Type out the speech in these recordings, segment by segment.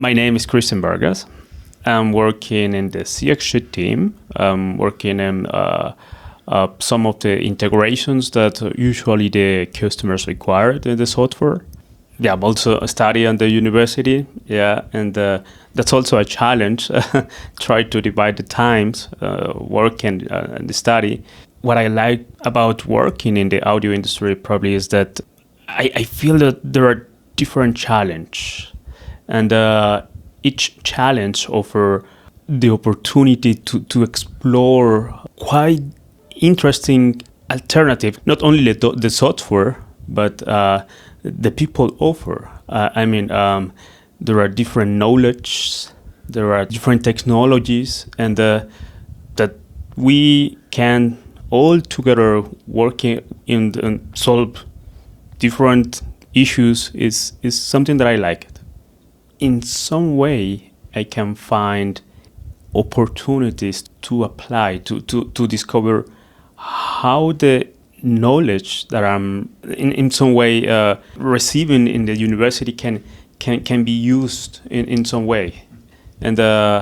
My name is Christian Vargas. I'm working in the CXG team. I'm working in some of the integrations that usually the customers require in the software. Yeah, I'm also studying at the university. Yeah, and that's also a challenge. Try to divide the times, work and the study. What I like about working in the audio industry probably is that I feel that there are different challenges, and each challenge offer the opportunity to explore quite interesting alternative, not only the software, but the people offer. There are different knowledge, there are different technologies, and that we can all together working and solve different issues is something that I like. In some way, I can find opportunities to apply, to discover how the knowledge that I'm in some way receiving in the university can be used in some way. And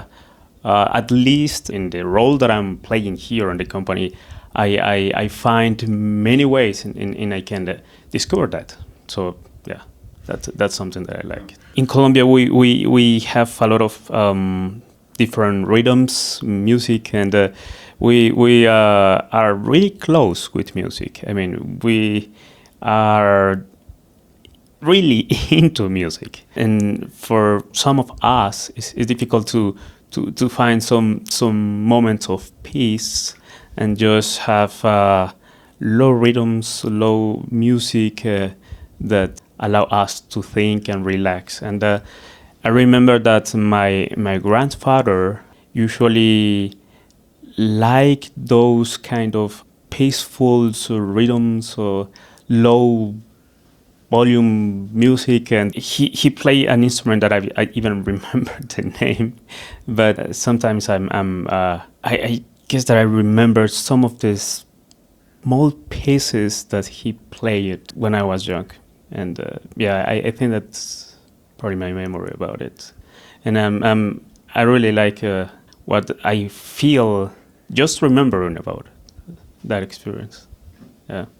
at least in the role that I'm playing here in the company, I find many ways in I can discover that. So yeah, that's something that I like. In Colombia, we have a lot of different rhythms, music, and we are really close with music. I mean, we are really into music, and for some of us, it's difficult to find some moments of peace and just have low rhythms, low music that allow us to think and relax. And I remember that my grandfather usually liked those kind of peaceful rhythms or low volume music, and he played an instrument that I even remember the name, but sometimes I guess that I remember some of the small pieces that he played when I was young. And I think that's probably my memory about it. And I really like what I feel just remembering about that experience. Yeah.